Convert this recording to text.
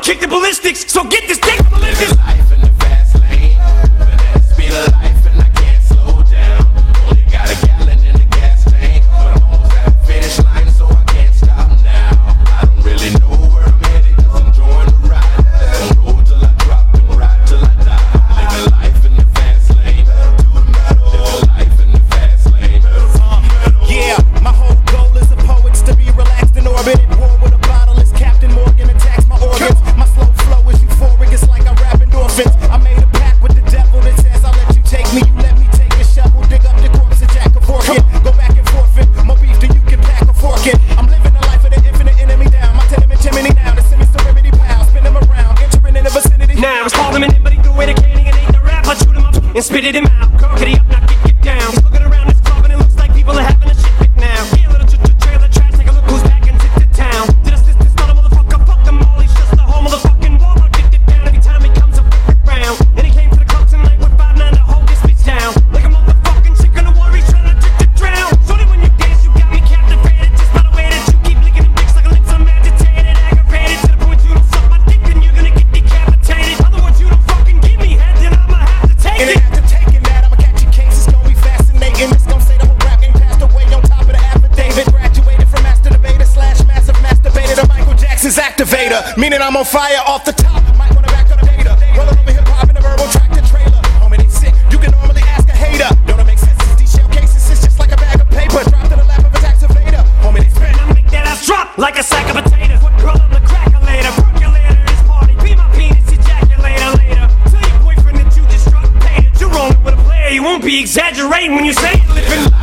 kick the ballistics, so get this dick for living life in the fast lane, but at the speed of life and I can't slow down. Only got a gallon in the gas tank, but I'm almost at the finish line, so I can't stop now. I don't really know where I'm headed, just enjoying the ride. Let's go roll till I drop and ride till I die. Living life in the fast lane, living life in the fast lane. Yeah, my whole goal is a poet's to be relaxed and orbited. War with a bottle is Captain Morgan attacks my organs. My slow flow is euphoric, it's like I rap endorphins. I made a pact with the devil that says I'll let you take me. You let me take a shovel, dig up the corpse of Jack of Forkin. Go back and forfeit, more beef than you can pack a fork in. I'm living the life of the infinite enemy down. My tenement chimney now, the semi-serenity pal. Spin them around, entering in the vicinity. Now it's called him in, but he threw away the candy and ate the rap. I chewed him up and spitted him out. Girl, get up, now get down. He's looking around this club and it looks like people are having a shit fit now. Yeah, little trailer trash, take a look who's back into the town. Did I this not a motherfucker? Fuck them all, he's just the whole motherfucking wall. I'll get it down every time he comes a round. And he came to the club tonight with 5'9" to hold this bitch down. Like a motherfucking chicken of war, he's trying to drown. So that when you dance, you got me captivated. Just by the way that you keep licking them dicks like a lips, I'm agitated, aggravated. To the point you don't suck my dick, then you're gonna get decapitated. Other words, you don't fucking give me head, then I'ma have to take it. And after taking that, I'ma catch your case, it's gonna be fascinating. It's gonna say the whole rap game passed away on top of the affidavit. Graduated from master debater / massive masturbator to Michael Jackson's activator. Meaning I'm on fire off the top, might wanna back up the data. Rolling over hip-hop in a verbal tractor trailer. Homie, they sick, you can normally ask a hater. Don't it make sense? These shell cases, it's just like a bag of paper. Dropped in the lap of a taxivator. Homie, they spin. I make that ass drop like a sack of potatoes. Girl, I'm the crackulator. Percolator is party. Be my penis ejaculator later. Tell your boyfriend that you just struck paid. You're rolling with a player. You won't be exaggerating when you say it. Living